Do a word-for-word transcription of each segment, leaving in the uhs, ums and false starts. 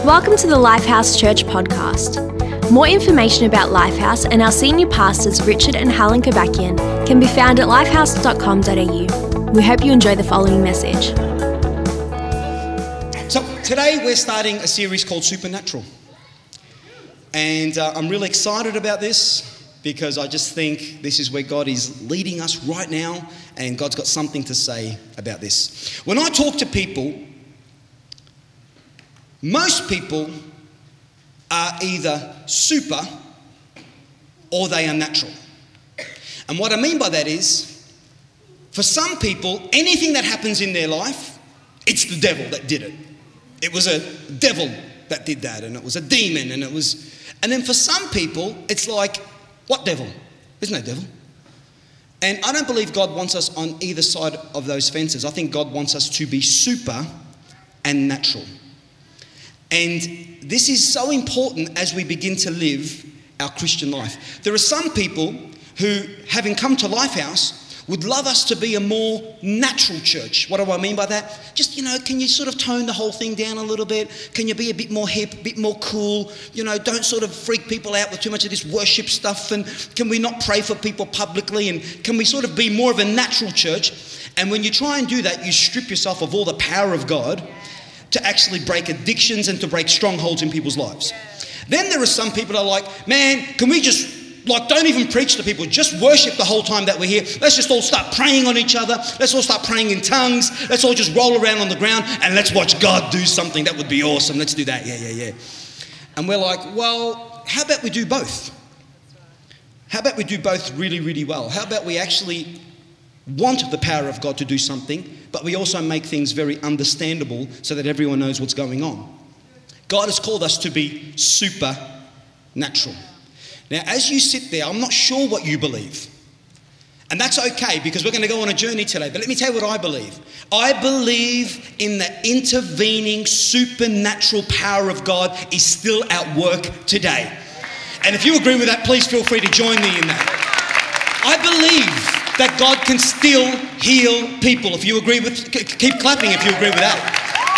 Welcome to the Lifehouse Church podcast. More information about Lifehouse and our senior pastors Richard and Helen Kobakian can be found at lifehouse dot com dot a u. We hope you enjoy the following message. So today we're starting a series called Supernatural. And uh, I'm really excited about this because I just think this is where God is leading us right now, and God's got something to say about this. When I talk to people, most people are either super or they are natural. And what I mean by that is, for some people, anything that happens in their life, it's the devil that did it. It was a devil that did that, and it was a demon, and it was... And then for some people, it's like, what devil? There's no devil. And I don't believe God wants us on either side of those fences. I think God wants us to be super and natural. And this is so important as we begin to live our Christian life. There are some people who, having come to Lifehouse, would love us to be a more natural church. What do I mean by that? Just, you know, can you sort of tone the whole thing down a little bit? Can you be a bit more hip, a bit more cool? You know, don't sort of freak people out with too much of this worship stuff. And can we not pray for people publicly? And can we sort of be more of a natural church? And when you try and do that, you strip yourself of all the power of God to actually break addictions and to break strongholds in people's lives. Then there are some people that are like, man, can we just, like, don't even preach to people, just worship the whole time that we're here. Let's just all start praying on each other. Let's all start praying in tongues. Let's all just roll around on the ground and let's watch God do something. That would be awesome. Let's do that. Yeah, yeah, yeah. And we're like, well, how about we do both? How about we do both really, really well? How about we actually want the power of God to do something, but we also make things very understandable so that everyone knows what's going on? God has called us to be supernatural. Now, as you sit there, I'm not sure what you believe. And that's okay, because we're going to go on a journey today. But let me tell you what I believe. I believe in the intervening supernatural power of God is still at work today. And if you agree with that, please feel free to join me in that. I believe that God can still heal people. If you agree with, keep clapping if you agree with that.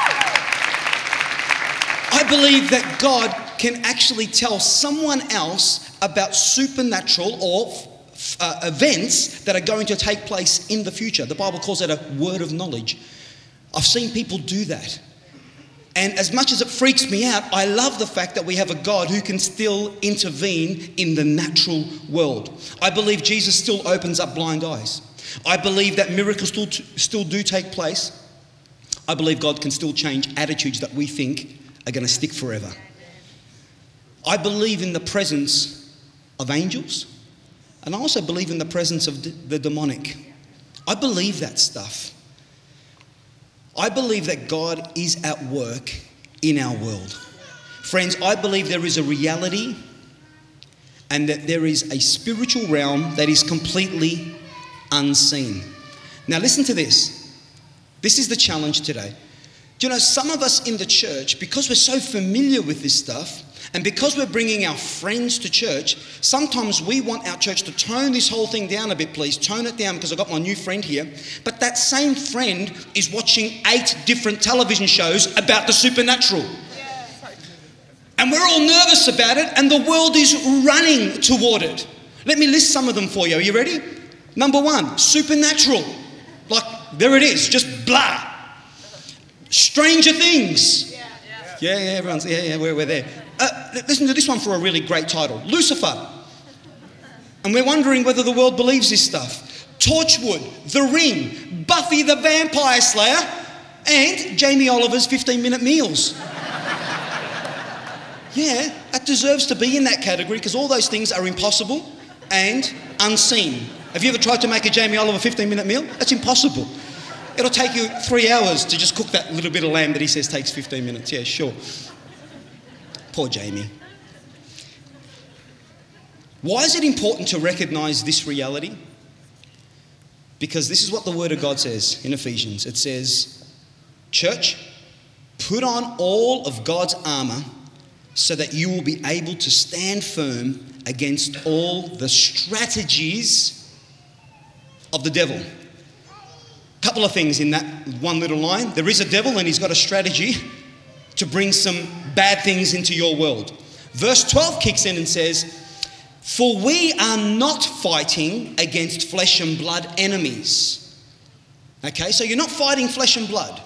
I believe that God can actually tell someone else about supernatural or uh, events that are going to take place in the future. The Bible calls that a word of knowledge. I've seen people do that. And as much as it freaks me out, I love the fact that we have a God who can still intervene in the natural world. I believe Jesus still opens up blind eyes. I believe that miracles still, still do take place. I believe God can still change attitudes that we think are going to stick forever. I believe in the presence of angels, and I also believe in the presence of d- the demonic. I believe that stuff. I believe that God is at work in our world. Friends, I believe there is a reality and that there is a spiritual realm that is completely unseen. Now listen to this. This is the challenge today. Do you know, some of us in the church, because we're so familiar with this stuff, and because we're bringing our friends to church, sometimes we want our church to tone this whole thing down a bit, please. Tone it down because I've got my new friend here. But that same friend is watching eight different television shows about the supernatural. And we're all nervous about it, and the world is running toward it. Let me list some of them for you. Are you ready? Number one, supernatural. Like, there it is, just blah. Stranger Things. Yeah, yeah, yeah, yeah everyone's, yeah, yeah, we're, we're there. Uh, listen to this one for a really great title. Lucifer. And we're wondering whether the world believes this stuff. Torchwood, The Ring, Buffy the Vampire Slayer, and Jamie Oliver's fifteen minute meals. Yeah, that deserves to be in that category because all those things are impossible and unseen. Have you ever tried to make a Jamie Oliver fifteen minute meal? That's impossible. It'll take you three hours to just cook that little bit of lamb that he says takes fifteen minutes. Yeah, sure. Poor Jamie. Why is it important to recognize this reality? Because this is what the Word of God says in Ephesians. It says, church, put on all of God's armor so that you will be able to stand firm against all the strategies of the devil. Couple of things in that one little line. There is a devil and he's got a strategy to bring some bad things into your world. Verse twelve kicks in and says, for we are not fighting against flesh and blood enemies. Okay, so you're not fighting flesh and blood.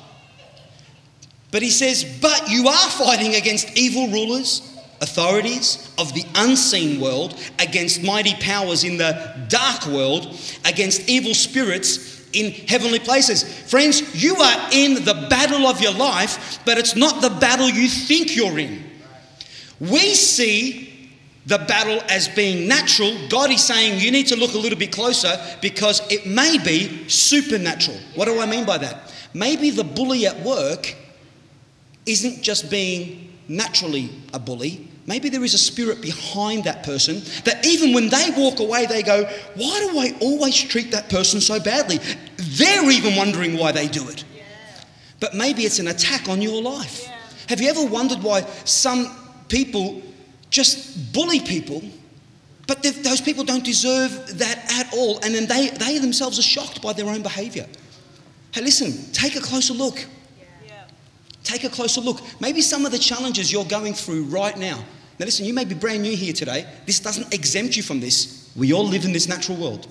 But he says, but you are fighting against evil rulers, authorities of the unseen world, against mighty powers in the dark world, against evil spirits in heavenly places. Friends, you are in the battle of your life, but it's not the battle you think you're in. We see the battle as being natural. God is saying you need to look a little bit closer because it may be supernatural. What do I mean by that? Maybe the bully at work isn't just being naturally a bully. Maybe there is a spirit behind that person that even when they walk away, they go, why do I always treat that person so badly? They're even wondering why they do it. Yeah. But maybe it's an attack on your life. Yeah. Have you ever wondered why some people just bully people, but those people don't deserve that at all, and then they, they themselves are shocked by their own behaviour? Hey, listen, take a closer look. Yeah. Take a closer look. Maybe some of the challenges you're going through right now. Now listen, you may be brand new here today. This doesn't exempt you from this. We all live in this natural world.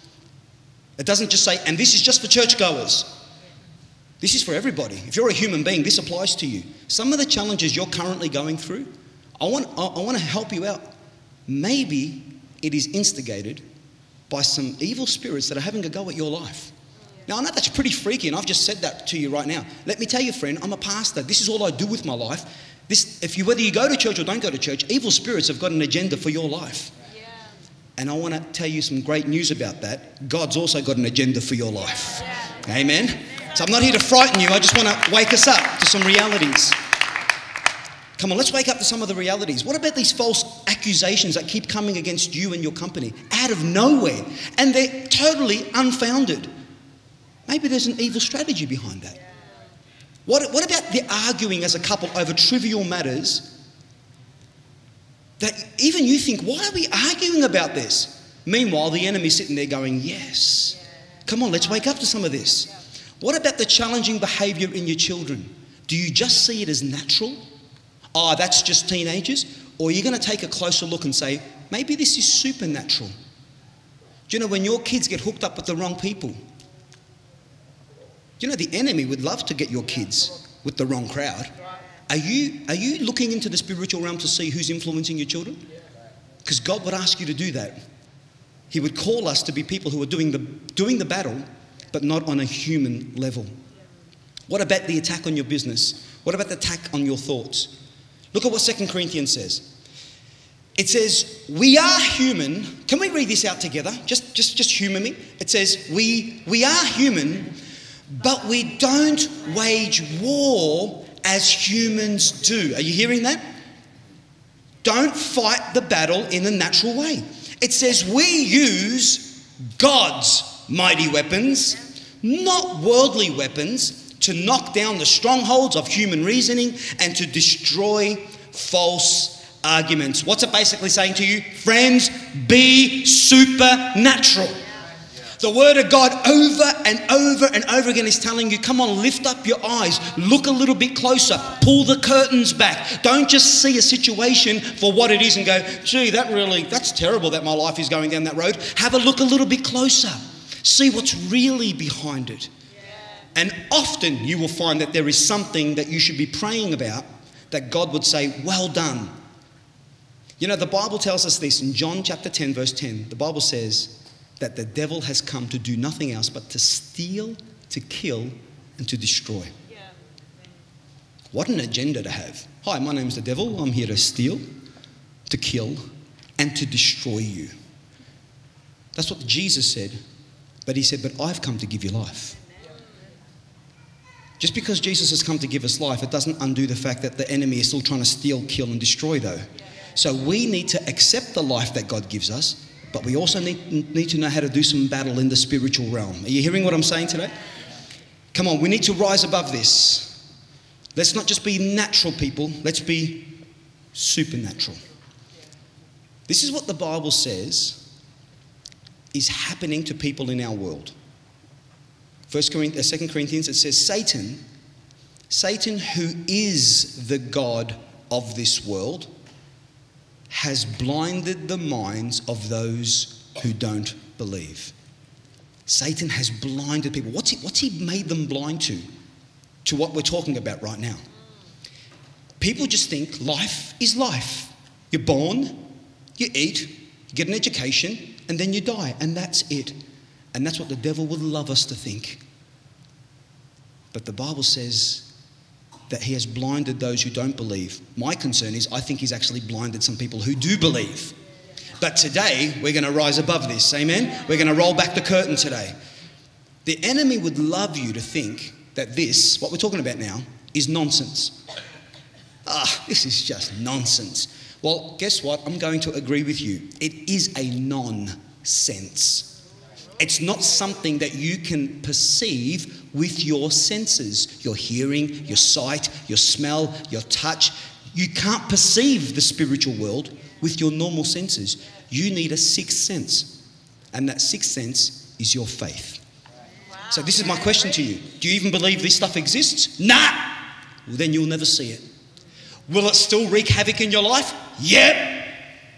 It doesn't just say, and this is just for churchgoers. This is for everybody. If you're a human being, this applies to you. Some of the challenges you're currently going through, I want, I want to help you out. Maybe it is instigated by some evil spirits that are having a go at your life. Now, I know that's pretty freaky, and I've just said that to you right now. Let me tell you, friend, I'm a pastor. This is all I do with my life. This, if you, whether you go to church or don't go to church, evil spirits have got an agenda for your life. Yeah. And I want to tell you some great news about that. God's also got an agenda for your life. Yeah. Amen? So I'm not here to frighten you. I just want to wake us up to some realities. Come on, let's wake up to some of the realities. What about these false accusations that keep coming against you and your company out of nowhere? And they're totally unfounded. Maybe there's an evil strategy behind that. What, what about the arguing as a couple over trivial matters that even you think, why are we arguing about this? Meanwhile, the enemy's sitting there going, yes. Come on, let's wake up to some of this. What about the challenging behaviour in your children? Do you just see it as natural? Oh, that's just teenagers? Or are you going to take a closer look and say, maybe this is supernatural? Do you know when your kids get hooked up with the wrong people? Do you know the enemy would love to get your kids with the wrong crowd? Are you, are you looking into the spiritual realm to see who's influencing your children? Because God would ask you to do that. He would call us to be people who are doing the, doing the battle, but not on a human level. What about the attack on your business? What about the attack on your thoughts? Look at what Second Corinthians says. It says, we are human. Can we read this out together? Just, just, just humour me. It says, we, we are human, but we don't wage war as humans do. Are you hearing that? Don't fight the battle in a natural way. It says we use God's mighty weapons, not worldly weapons, to knock down the strongholds of human reasoning and to destroy false arguments. What's it basically saying to you? Friends, be supernatural. The word of God over and over and over again is telling you, come on, lift up your eyes, look a little bit closer, pull the curtains back. Don't just see a situation for what it is and go, gee, that really, that's terrible that my life is going down that road. Have a look a little bit closer. See what's really behind it. And often you will find that there is something that you should be praying about that God would say, well done. You know, the Bible tells us this in John chapter ten, verse ten. The Bible says that the devil has come to do nothing else but to steal, to kill, and to destroy. Yeah. What an agenda to have. Hi, my name's the devil. I'm here to steal, to kill, and to destroy you. That's what Jesus said. But he said, but I've come to give you life. Just because Jesus has come to give us life, it doesn't undo the fact that the enemy is still trying to steal, kill, and destroy, though. So we need to accept the life that God gives us, but we also need, need to know how to do some battle in the spiritual realm. Are you hearing what I'm saying today? Come on, we need to rise above this. Let's not just be natural people, let's be supernatural. This is what the Bible says is happening to people in our world. First Corinthians, Second Corinthians, it says, Satan, Satan who is the God of this world has blinded the minds of those who don't believe. Satan has blinded people. What's he, what's he made them blind to? To what we're talking about right now. People just think life is life. You're born, you eat, you get an education, and then you die, and that's it. And that's what the devil would love us to think. But the Bible says that he has blinded those who don't believe. My concern is I think he's actually blinded some people who do believe. But today, we're going to rise above this, amen? We're going to roll back the curtain today. The enemy would love you to think that this, what we're talking about now, is nonsense. Ah, this is just nonsense. Well, guess what? I'm going to agree with you. It is a nonsense. It's not something that you can perceive with your senses. Your hearing, your sight, your smell, your touch. You can't perceive the spiritual world with your normal senses. You need a sixth sense. And that sixth sense is your faith. So this is my question to you. Do you even believe this stuff exists? Nah! Well, then you'll never see it. Will it still wreak havoc in your life? Yep.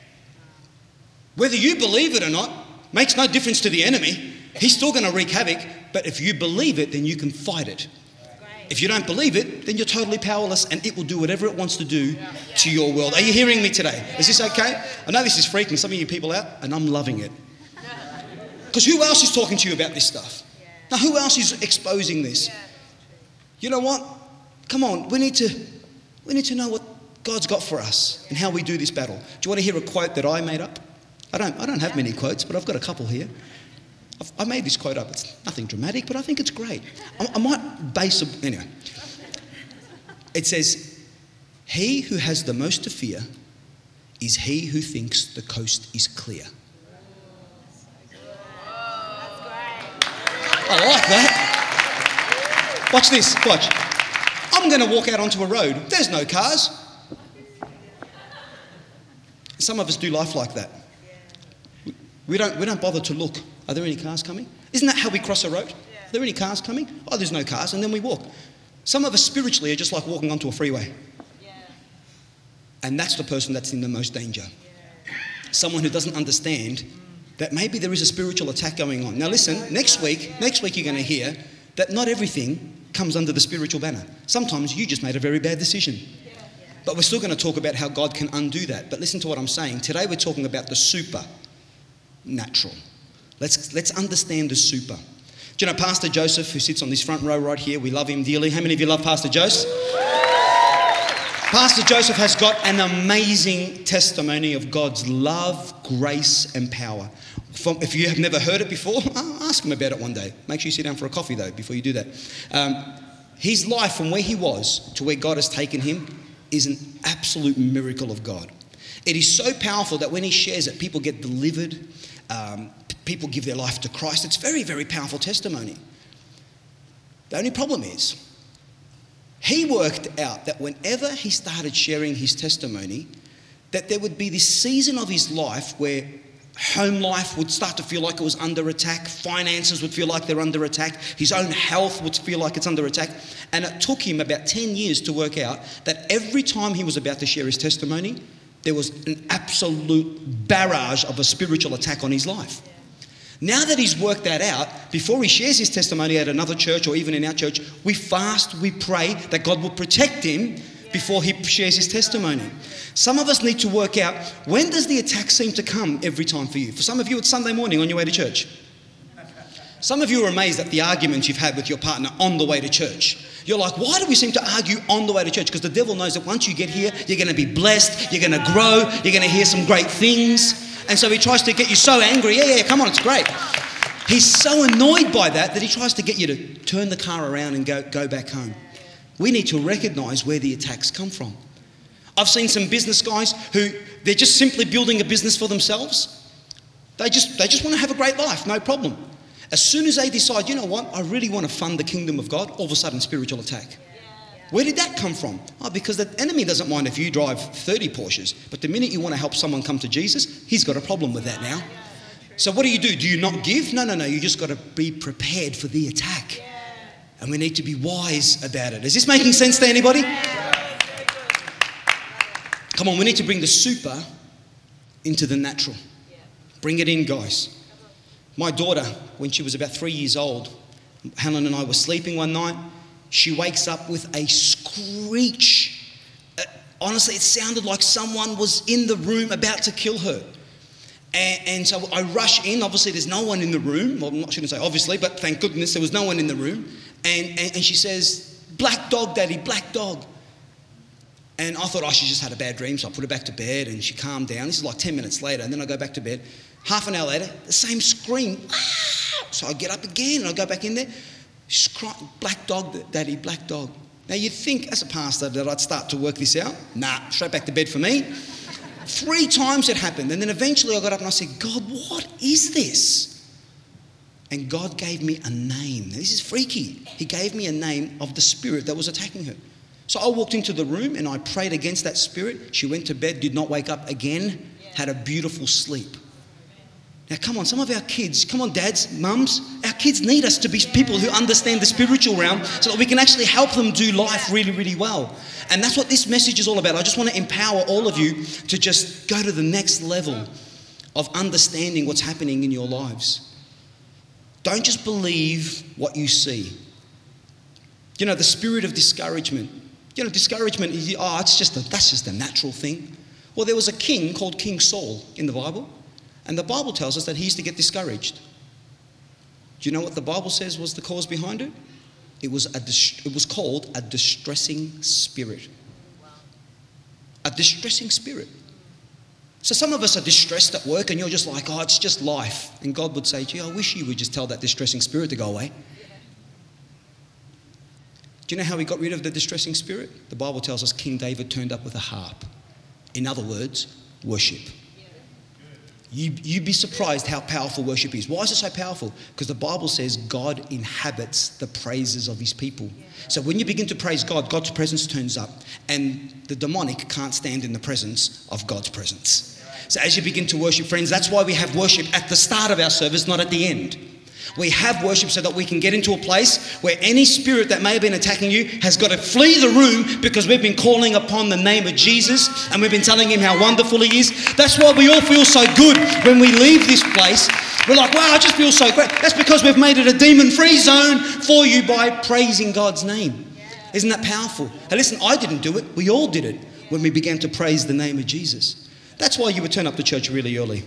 Whether you believe it or not makes no difference to the enemy. He's still going to wreak havoc. But if you believe it, then you can fight it. If you don't believe it, then you're totally powerless and it will do whatever it wants to do to your world. Are you hearing me today? Is this okay? I know this is freaking some of you people out and I'm loving it. Because who else is talking to you about this stuff? Now, who else is exposing this? You know what? Come on, we need to we need to know what God's got for us and how we do this battle. Do you want to hear a quote that I made up? I don't I don't have many quotes, but I've got a couple here. I've, I made this quote up. It's nothing dramatic, but I think it's great. I, I might base a... Anyway. It says, "He who has the most to fear is he who thinks the coast is clear." I like that. Watch this, watch. I'm going to walk out onto a road. There's no cars. Some of us do life like that. We don't, we don't bother to look. Are there any cars coming? Isn't that how we cross a road? Are there any cars coming? Oh, there's no cars, and then we walk. Some of us spiritually are just like walking onto a freeway. And that's the person that's in the most danger. Someone who doesn't understand that maybe there is a spiritual attack going on. Now listen, next week, next week you're going to hear that not everything comes under the spiritual banner. Sometimes you just made a very bad decision. But we're still going to talk about how God can undo that. But listen to what I'm saying. Today we're talking about the supernatural. Let's, let's understand the super. Do you know Pastor Joseph, who sits on this front row right here? We love him dearly. How many of you love Pastor Joseph? Pastor Joseph has got an amazing testimony of God's love, grace, and power. From, if you have never heard it before, ask him about it one day. Make sure you sit down for a coffee, though, before you do that. Um, his life from where he was to where God has taken him is an absolute miracle of God. It is so powerful that when he shares it, people get delivered. Um, people give their life to Christ. It's very, very powerful testimony. The only problem is, he worked out that whenever he started sharing his testimony, that there would be this season of his life where home life would start to feel like it was under attack, finances would feel like they're under attack, his own health would feel like it's under attack. And it took him about ten years to work out that every time he was about to share his testimony, there was an absolute barrage of a spiritual attack on his life. Now that he's worked that out, before he shares his testimony at another church or even in our church, we fast, we pray that God will protect him before he shares his testimony. Some of us need to work out, when does the attack seem to come every time for you? For some of you, it's Sunday morning on your way to church. Some of you are amazed at the arguments you've had with your partner on the way to church. You're like, why do we seem to argue on the way to church? Because the devil knows that once you get here, you're going to be blessed, you're going to grow, you're going to hear some great things. And so he tries to get you so angry. Yeah, yeah, come on, it's great. He's so annoyed by that that he tries to get you to turn the car around and go, go back home. We need to recognise where the attacks come from. I've seen some business guys who, they're just simply building a business for themselves. They just, they just want to have a great life, no problem. As soon as they decide, you know what, I really want to fund the kingdom of God, all of a sudden spiritual attack. Where did that come from? Oh, because the enemy doesn't mind if you drive thirty Porsches, but the minute you want to help someone come to Jesus, he's got a problem with that now. So what do you do? Do you not give? No, no, no. You just got to be prepared for the attack. And we need to be wise about it. Is this making sense to anybody? Come on, we need to bring the super into the natural. Bring it in, guys. My daughter, when she was about three years old, Helen and I were sleeping one night. She wakes up with a screech. Uh, honestly, it sounded like someone was in the room about to kill her. And, and so I rush in. Obviously, there's no one in the room. Well, I'm not going to say obviously, but thank goodness there was no one in the room. And, and, and she says, "Black dog, Daddy, black dog." And I thought, oh, she just had a bad dream, so I put her back to bed and she calmed down. This is like ten minutes later, and then I go back to bed. Half an hour later, the same scream. Ah! So I get up again and I go back in there. She's crying, "Black dog, Daddy, black dog." Now you'd think as a pastor that I'd start to work this out. Nah, straight back to bed for me. Three times it happened. And then eventually I got up and I said, "God, what is this?" And God gave me a name. Now, this is freaky. He gave me a name of the spirit that was attacking her. So I walked into the room and I prayed against that spirit. She went to bed, did not wake up again, had a beautiful sleep. Now, come on, some of our kids, come on, dads, mums, our kids need us to be people who understand the spiritual realm so that we can actually help them do life really, really well. And that's what this message is all about. I just want to empower all of you to just go to the next level of understanding what's happening in your lives. Don't just believe what you see. You know, the spirit of discouragement. You know, discouragement is, oh, it's just a, that's just a natural thing. Well, there was a king called King Saul in the Bible. And the Bible tells us that he used to get discouraged. Do you know what the Bible says was the cause behind it? It was a dis- it was called a distressing spirit. A distressing spirit. So some of us are distressed at work and you're just like, oh, it's just life. And God would say, gee, I wish you would just tell that distressing spirit to go away. Do you know how he got rid of the distressing spirit? The Bible tells us King David turned up with a harp. In other words, worship. You, you'd be surprised how powerful worship is. Why is it so powerful? Because the Bible says God inhabits the praises of his people. So when you begin to praise God, God's presence turns up, and the demonic can't stand in the presence of God's presence. So as you begin to worship, friends, that's why we have worship at the start of our service, not at the end. We have worship so that we can get into a place where any spirit that may have been attacking you has got to flee the room, because we've been calling upon the name of Jesus and we've been telling him how wonderful he is. That's why we all feel so good when we leave this place. We're like, wow, I just feel so great. That's because we've made it a demon-free zone for you by praising God's name. Isn't that powerful? Hey, listen, I didn't do it. We all did it when we began to praise the name of Jesus. That's why you would turn up to church really early.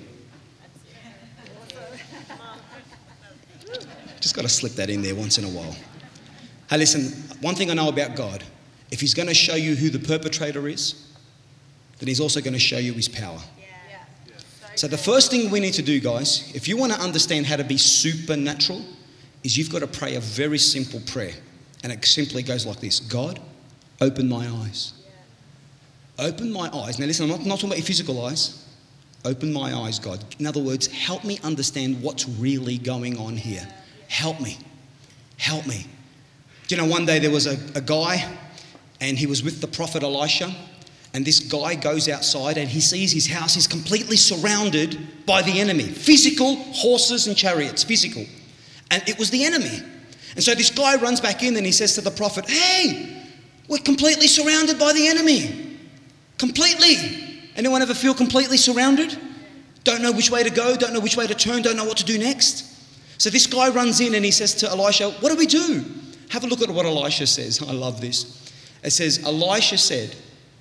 Just got to slip that in there once in a while. Hey, listen, one thing I know about God, if he's going to show you who the perpetrator is, then he's also going to show you his power. Yeah. So the first thing we need to do, guys, if you want to understand how to be supernatural, is you've got to pray a very simple prayer. And it simply goes like this: God, open my eyes. Open my eyes. Now listen, I'm not, not talking about your physical eyes. Open my eyes, God. In other words, help me understand what's really going on here. Help me. Help me. Do you know, one day there was a, a guy and he was with the prophet Elisha, and this guy goes outside and he sees his house is completely surrounded by the enemy. Physical horses and chariots, physical. And it was the enemy. And so this guy runs back in and he says to the prophet, hey, we're completely surrounded by the enemy. Completely. Anyone ever feel completely surrounded? Don't know which way to go, don't know which way to turn, don't know what to do next? So this guy runs in and he says to Elisha, what do we do? Have a look at what Elisha says. I love this. It says, Elisha said,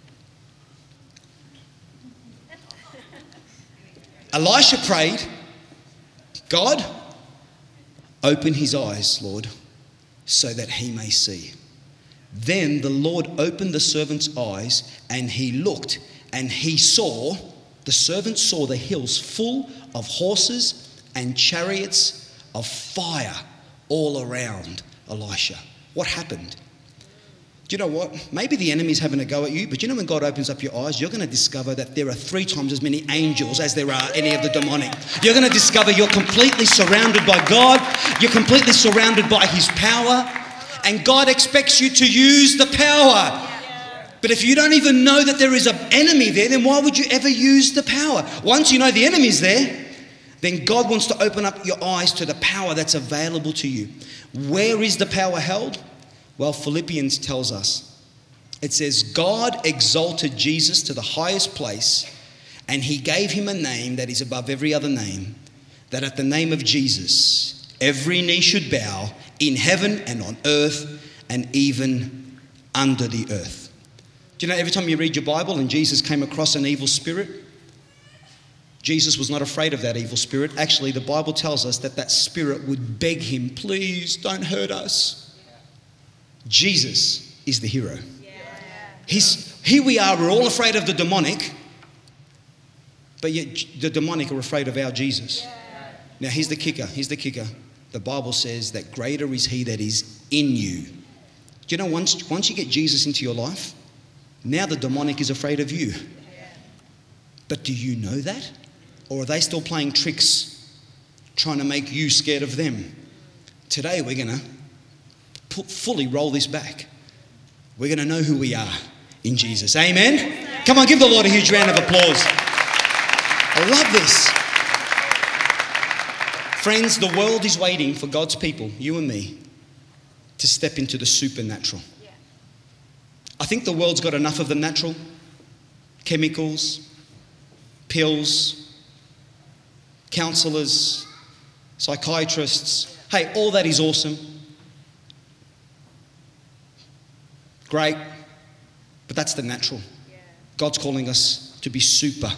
Elisha prayed, God, open his eyes, Lord, so that he may see. Then the Lord opened the servant's eyes, and he looked, and he saw, the servant saw the hills full of horses and chariots of fire all around Elisha. What happened? Do you know what? Maybe the enemy's having a go at you, but you know when God opens up your eyes, you're going to discover that there are three times as many angels as there are any of the demonic. You're going to discover you're completely surrounded by God. You're completely surrounded by his power. And God expects you to use the power. But if you don't even know that there is an enemy there, then why would you ever use the power? Once you know the enemy's there, then God wants to open up your eyes to the power that's available to you. Where is the power held? Well, Philippians tells us It says, God exalted Jesus to the highest place, and he gave him a name that is above every other name, that at the name of Jesus, every knee should bow in heaven and on earth and even under the earth. Do you know, every time you read your Bible and Jesus came across an evil spirit, Jesus was not afraid of that evil spirit. Actually, the Bible tells us that that spirit would beg him, please don't hurt us. Jesus is the hero. He's, here we are, we're all afraid of the demonic, but yet the demonic are afraid of our Jesus. Now, here's the kicker, here's the kicker. The Bible says that greater is he that is in you. Do you know, once, once you get Jesus into your life, now the demonic is afraid of you. But do you know that? Or are they still playing tricks, trying to make you scared of them? Today we're going to fully roll this back. We're going to know who we are in Jesus. Amen? Come on, give the Lord a huge round of applause. I love this. Friends, the world is waiting for God's people, you and me, to step into the supernatural. I think the world's got enough of the natural. Chemicals, pills, counsellors, psychiatrists. Hey, all that is awesome. Great. But that's the natural. God's calling us to be supernatural.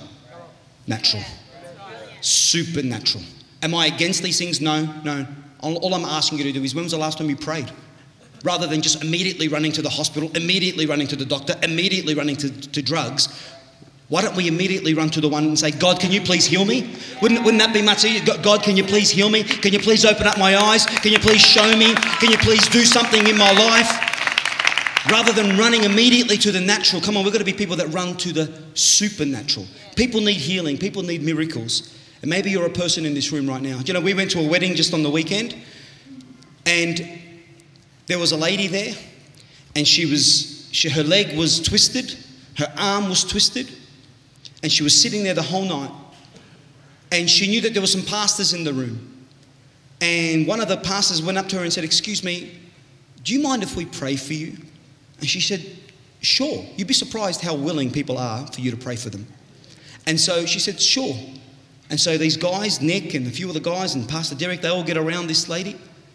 Supernatural. Am I against these things? No, no. All I'm asking you to do is, when was the last time you prayed? Rather than just immediately running to the hospital, immediately running to the doctor, immediately running to, to drugs, why don't we immediately run to the one and say, God, can you please heal me? Wouldn't, wouldn't that be much easier? God, can you please heal me? Can you please open up my eyes? Can you please show me? Can you please do something in my life? Rather than running immediately to the natural. Come on, we've got to be people that run to the supernatural. People need healing. People need miracles. And maybe you're a person in this room right now. You know, we went to a wedding just on the weekend, and there was a lady there, and she was, she, her leg was twisted, her arm was twisted, and she was sitting there the whole night. And she knew that there were some pastors in the room. And one of the pastors went up to her and said, excuse me, do you mind if we pray for you? And she said, sure. You'd be surprised how willing people are for you to pray for them. And so she said, sure. And so these guys, Nick and a few of the guys and Pastor Derek, they all get around this lady.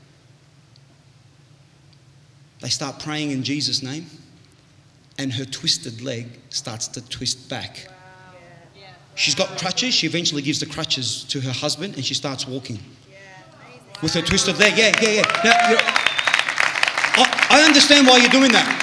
They start praying in Jesus' name. And her twisted leg starts to twist back. Wow. Yeah. She's got crutches. She eventually gives the crutches to her husband and she starts walking. Yeah. With her twisted leg. Yeah, yeah, yeah. Now, you're, I, I understand why you're doing that.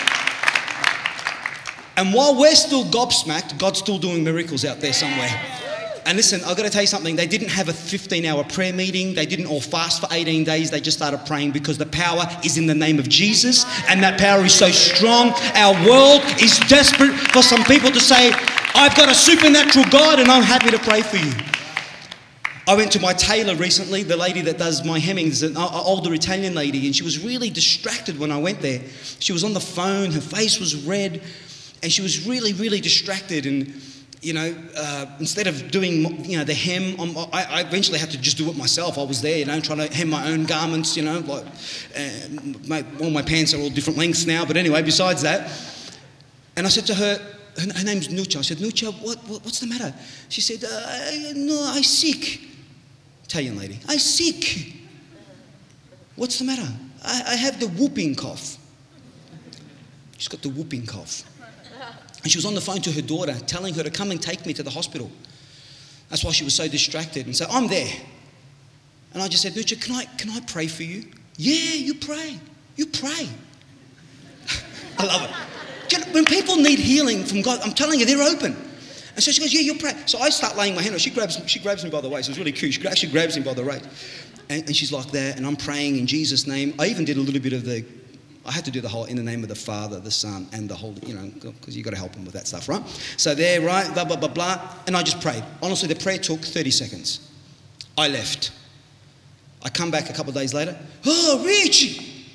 And while we're still gobsmacked, God's still doing miracles out there somewhere. And listen, I've got to tell you something. They didn't have a fifteen-hour prayer meeting. They didn't all fast for eighteen days. They just started praying because the power is in the name of Jesus. And that power is so strong. Our world is desperate for some people to say, I've got a supernatural God and I'm happy to pray for you. I went to my tailor recently, the lady that does my hemmings, an older Italian lady, and she was really distracted when I went there. She was on the phone, her face was red, and she was really, really distracted. And, you know, uh, instead of doing, you know, the hem, um, I, I eventually had to just do it myself. I was there, you know, trying to hem my own garments, you know, like, uh, my, all my pants are all different lengths now, but anyway, besides that. And I said to her, her, her name's Nucha. I said, Nucha, what, what, what's the matter? She said, uh, no, I sick. Italian lady, I sick. What's the matter? I, I have the whooping cough. She's got the whooping cough. And she was on the phone to her daughter, telling her to come and take me to the hospital. That's why she was so distracted. And so I'm there. And I just said, Nucha, can I, can I pray for you? Yeah, you pray. You pray. I love it. When people need healing from God, I'm telling you, they're open. And so she goes, yeah, you pray. So I start laying my hand on her. She grabs, she grabs me by the waist. It was really cute. She actually grabs me by the waist. And, and she's like that. And I'm praying in Jesus' name. I even did a little bit of the, I had to do the whole, in the name of the Father, the Son, and the Holy, you know, because you've got to help them with that stuff, right? So there, right, blah, blah, blah, blah. And I just prayed. Honestly, the prayer took thirty seconds. I left. I come back a couple of days later. Oh, Richie,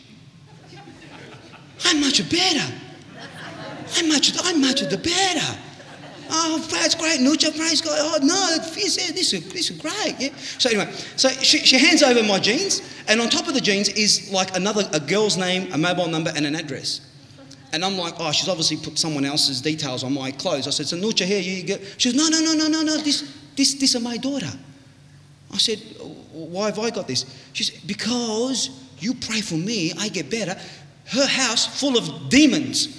I'm much better. I'm much, I'm much the better. Oh, that's great, Nucha, praise God. Oh, no, this is, this is, this is great. Yeah. So anyway, so she, she hands over my jeans, and on top of the jeans is like another, a girl's name, a mobile number, and an address. And I'm like, oh, she's obviously put someone else's details on my clothes. I said, so Nucha, here you get. She goes, no, no, no, no, no, no. This, this, this is my daughter. I said, why have I got this? She said, because you pray for me, I get better. Her house full of demons.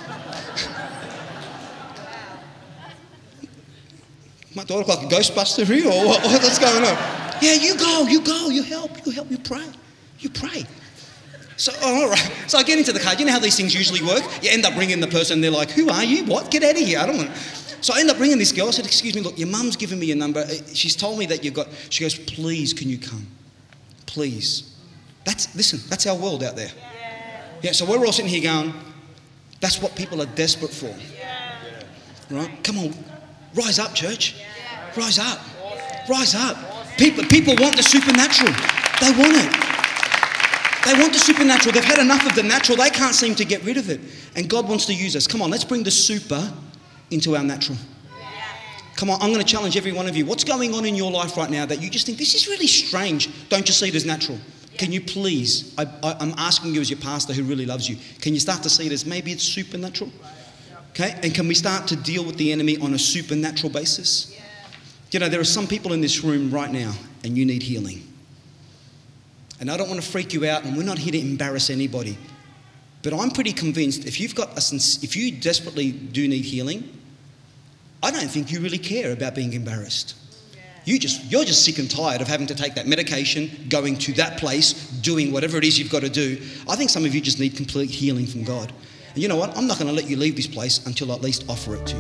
My daughter like a Ghostbuster here, or what, what's going on? Yeah, you go, you go, you help, you help, you pray, you pray. So, oh, all right. So I get into the car. You know how these things usually work? You end up ringing the person. They're like, who are you? What? Get out of here. I don't want to. So I end up ringing this girl. I said, excuse me, look, your mum's given me your number. She's told me that you've got... She goes, please, can you come? Please. That's, listen, that's our world out there. Yeah, yeah, so we're all sitting here going, that's what people are desperate for. Yeah. Right? Come on. Rise up, church. Yeah. Rise up. Rise up. People, people want the supernatural. They want it. They want the supernatural. They've had enough of the natural. They can't seem to get rid of it. And God wants to use us. Come on, let's bring the super into our natural. Come on, I'm going to challenge every one of you. What's going on in your life right now that you just think, this is really strange? Don't just see it as natural. Can you please, I, I, I'm asking you as your pastor who really loves you, can you start to see it as maybe it's supernatural? Okay, and can we start to deal with the enemy on a supernatural basis? You know, there are some people in this room right now and you need healing. And I don't want to freak you out, and we're not here to embarrass anybody. But I'm pretty convinced if you've got a, if you desperately do need healing, I don't think you really care about being embarrassed. You just, you're just sick and tired of having to take that medication, going to that place, doing whatever it is you've got to do. I think some of you just need complete healing from God. And you know what? I'm not going to let you leave this place until I at least offer it to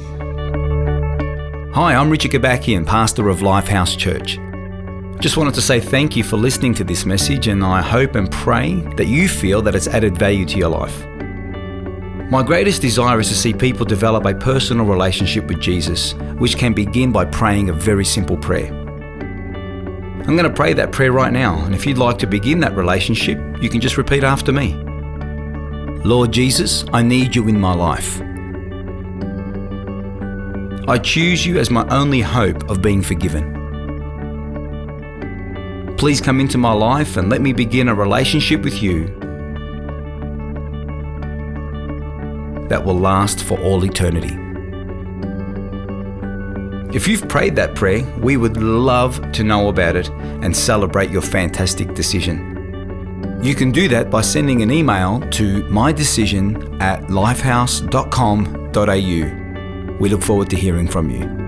you. Hi, I'm Richard Gabakian, pastor of Lifehouse Church. Just wanted to say thank you for listening to this message, and I hope and pray that you feel that it's added value to your life. My greatest desire is to see people develop a personal relationship with Jesus, which can begin by praying a very simple prayer. I'm going to pray that prayer right now, and if you'd like to begin that relationship, you can just repeat after me. Lord Jesus, I need you in my life. I choose you as my only hope of being forgiven. Please come into my life and let me begin a relationship with you that will last for all eternity. If you've prayed that prayer, we would love to know about it and celebrate your fantastic decision. You can do that by sending an email to mydecision at lifehouse dot com dot a u. We look forward to hearing from you.